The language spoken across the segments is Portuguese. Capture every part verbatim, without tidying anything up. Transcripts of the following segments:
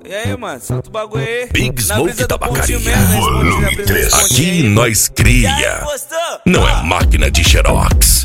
E aí, mano, solta o bagulho aí. Big Smoke Tabacaria, volume três. Aqui nós cria, não é máquina de xerox.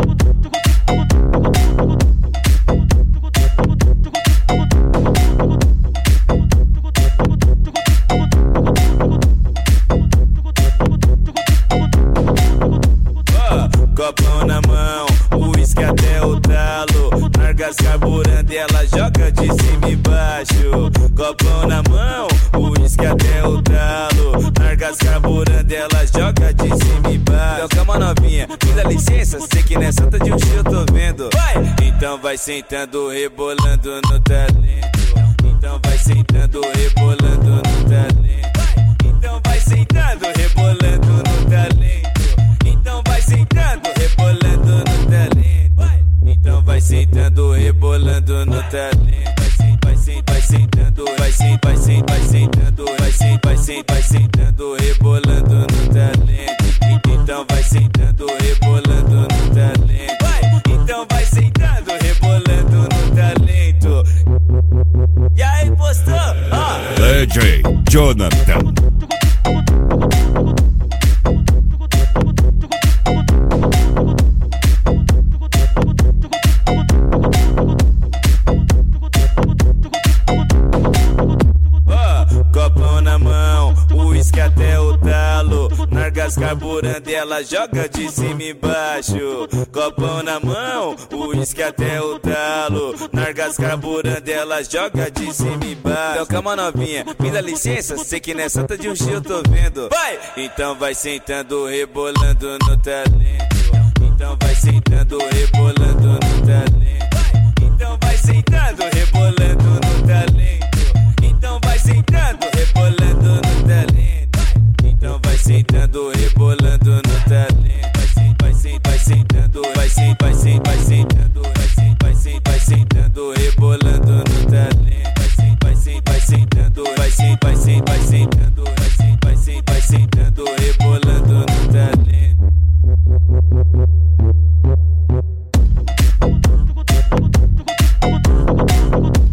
Copão na mão, uísque até o talo. Nargas carburando e ela joga de cima e baixo. Copão na mão, uísque até o talo. Nargas carburando e ela joga de cima e baixo. Então calma novinha, me dá licença, sei que nessa santa de um show eu tô vendo. Vai! Então vai sentando, rebolando no talento. Então vai sentando, rebolando no talento. Então vai sentando, rebolando no talento. Então vai sentando, rebolando no talento. Então vai sentando, rebolando no talento. Vai sentando, vai sentando, vai sentando, vai sentando, vai sentando, vai sentando, vai sentando, vai sentando, rebolando no talento. Então vai sentando, rebolando no talento. Então vai sentando, rebolando no talento. E aí, postou? Ah. D J Jonathan. Copão na mão, uísque até o talo. Nargas carburando e ela joga de cima e baixo. Copão na mão, uísque até o talo. Nargas carburando e ela joga de cima e baixo. Então calma novinha, me dá licença, sei que nessa santa de um show eu tô vendo. Vai! Então vai sentando, rebolando no talento. Então vai sentando, rebolando no talento. Então vai sentando, rebolando